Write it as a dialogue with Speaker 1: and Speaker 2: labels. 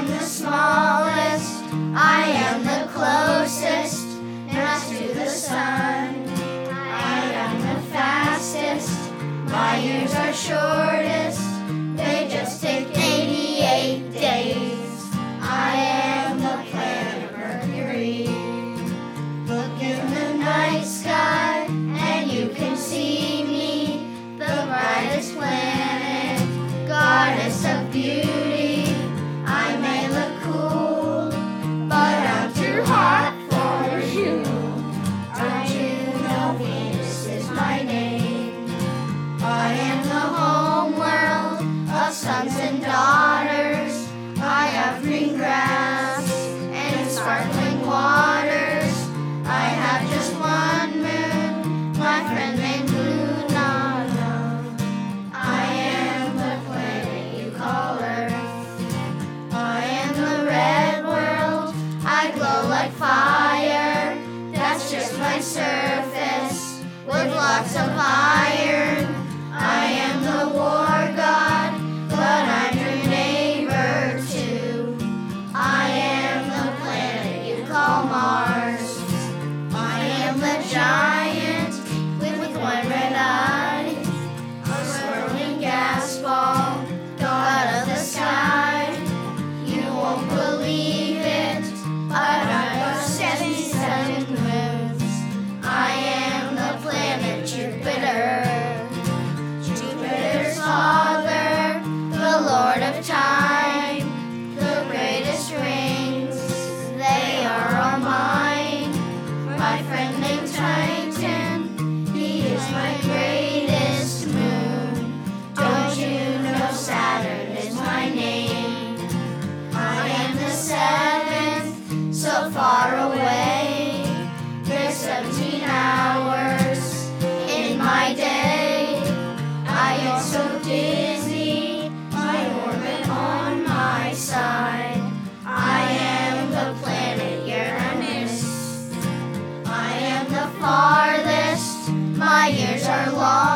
Speaker 1: am the smallest, I am the closest, next to the sun. I am the fastest, my years are shortest, they just take 88 days. I am the planet Mercury. Look in the night sky and you can see me, the brightest planet, goddess of beauty. I may look cool, but I'm too hot for you. Don't you know Venus is my name? I am the home world of sons and daughters. I have green grass and sparkling waters. I have just one moon, my friend named Luna. I am the planet you call Earth. I am the red world, I glow like fire. That's just my surface with lots of iron. I am the war god, but I'm your neighbor too. I am the planet you call Mars. I am the giant with one red eye, a swirling gas ball, god of the sky. You won't believe it, but I've got 77 moons. I am the planet Jupiter. Jupiter's father, the Lord of time, the greatest rings, they are all mine. My friend named Titan, he is my greatest moon. Don't you know Saturn is my name? I am the seventh, so far away. There's 17 hours in my day. I get so dizzy, my orbit on my side. I am the planet Uranus. I am the farthest, my years are long.